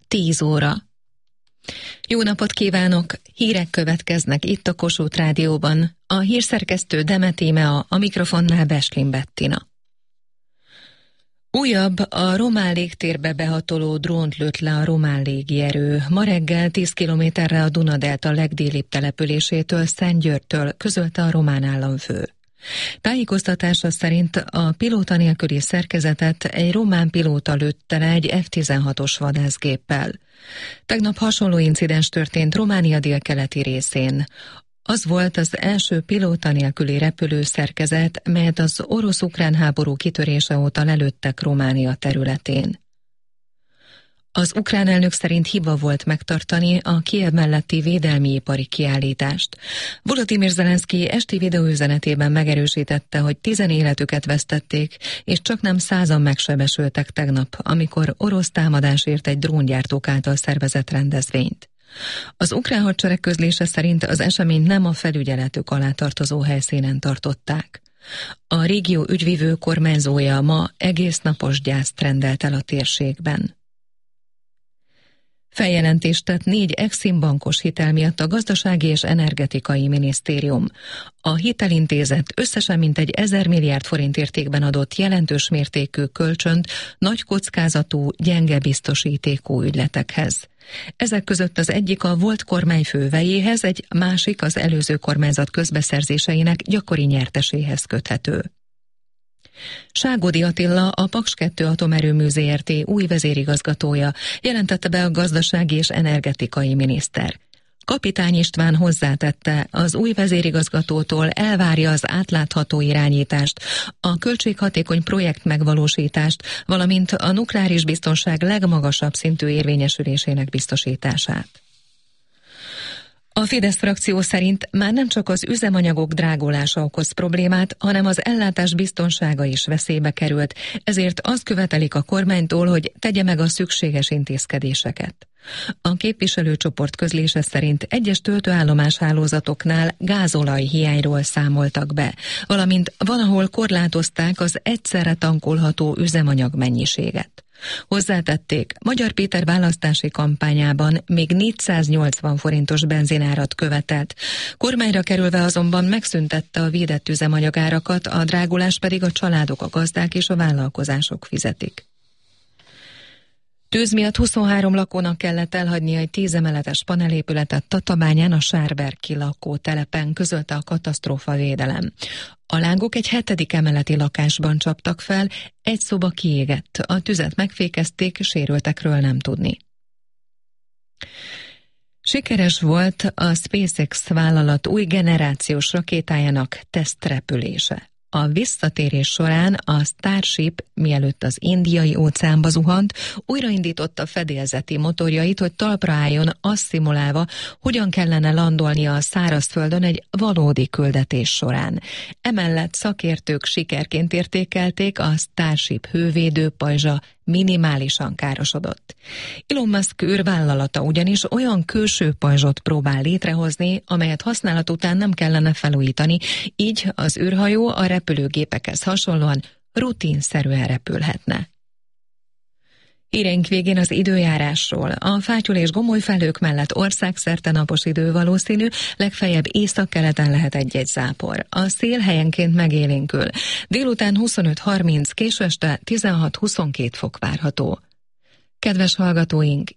10 óra. Jó napot kívánok! Hírek következnek itt a Kossuth Rádióban. A hírszerkesztő Demet Íme, a mikrofonnál Beslin Bettina. Újabb, a román légtérbe behatoló drónt lőtt le a román légierő. Ma reggel 10 kilométerre a Duna-delta legdélibb településétől, Szentgyörgytől, közölte a román államfő. Tájékoztatása szerint a pilóta nélküli szerkezetet egy román pilóta lőtte le egy F-16-os vadászgéppel. Tegnap hasonló incidens történt Románia délkeleti részén. Az volt az első pilóta nélküli repülőszerkezet, melyet az orosz-ukrán háború kitörése óta lelőttek Románia területén. Az ukrán elnök szerint hiba volt megtartani a Kijev melletti védelmi ipari kiállítást. Volodymyr Zelenszky esti videóüzenetében megerősítette, hogy 10 életüket vesztették, és csaknem 100-an megsebesültek tegnap, amikor orosz támadás ért egy dróngyártók által szervezett rendezvényt. Az ukrán hadsereg közlése szerint az eseményt nem a felügyeletük alá tartozó helyszínen tartották. A régió ügyvivő kormányzója ma egész napos gyászt rendelt el a térségben. Feljelentést tett 4 Exim bankos hitel miatt a Gazdasági és Energetikai Minisztérium. A hitelintézet összesen mintegy 1000 milliárd forint értékben adott jelentős mértékű kölcsönt nagy kockázatú, gyenge biztosítékú ügyletekhez. Ezek között az egyik a volt kormányfő vejéhez, egy másik az előző kormányzat közbeszerzéseinek gyakori nyerteséhez köthető. Ságodi Attila, a Paks 2 atomerőmű Zrt. Új vezérigazgatója, jelentette be a gazdasági és energetikai miniszter. Kapitány István hozzátette, az új vezérigazgatótól elvárja az átlátható irányítást, a költséghatékony projekt megvalósítást, valamint a nukleáris biztonság legmagasabb szintű érvényesülésének biztosítását. A Fidesz frakció szerint már nem csak az üzemanyagok drágulása okoz problémát, hanem az ellátás biztonsága is veszélybe került, ezért azt követelik a kormánytól, hogy tegye meg a szükséges intézkedéseket. A képviselőcsoport közlése szerint egyes töltőállomás hálózatoknál gázolaj hiányról számoltak be, valamint valahol korlátozták az egyszerre tankolható üzemanyag mennyiséget. Hozzátették, Magyar Péter választási kampányában még 480 forintos benzinárat követelt. Kormányra kerülve azonban megszüntette a védett üzemanyagárakat, a drágulás pedig a családok, a gazdák és a vállalkozások fizetik. Tűz miatt 23 lakónak kellett elhagynia egy 10 emeletes panelépületet Tatabányán, a Sárberki lakótelepen, közölte a katasztrófavédelem. A lángok egy 7. emeleti lakásban csaptak fel, egy szoba kiégett, a tüzet megfékezték, sérültekről nem tudni. Sikeres volt a SpaceX vállalat új generációs rakétájának tesztrepülése. A visszatérés során a Starship, mielőtt az Indiai óceánba zuhant, újraindította fedélzeti motorjait, hogy talpra álljon, azt szimulálva, hogyan kellene landolnia a szárazföldön egy valódi küldetés során. Emellett szakértők sikerként értékelték, a Starship hővédő pajzsa minimálisan károsodott. Elon Musk űrvállalata ugyanis olyan külső pajzsot próbál létrehozni, amelyet használat után nem kellene felújítani, így az űrhajó a repülőgépekhez hasonlóan rutinszerűen repülhetne. Híreink végén az időjárásról. A fátyol és gomoly felhők mellett országszerte napos idő valószínű, legfeljebb északkeleten lehet egy-egy zápor. A szél helyenként megélénkül. Délután 25-30, késő este 16-22 fok várható. Kedves hallgatóink,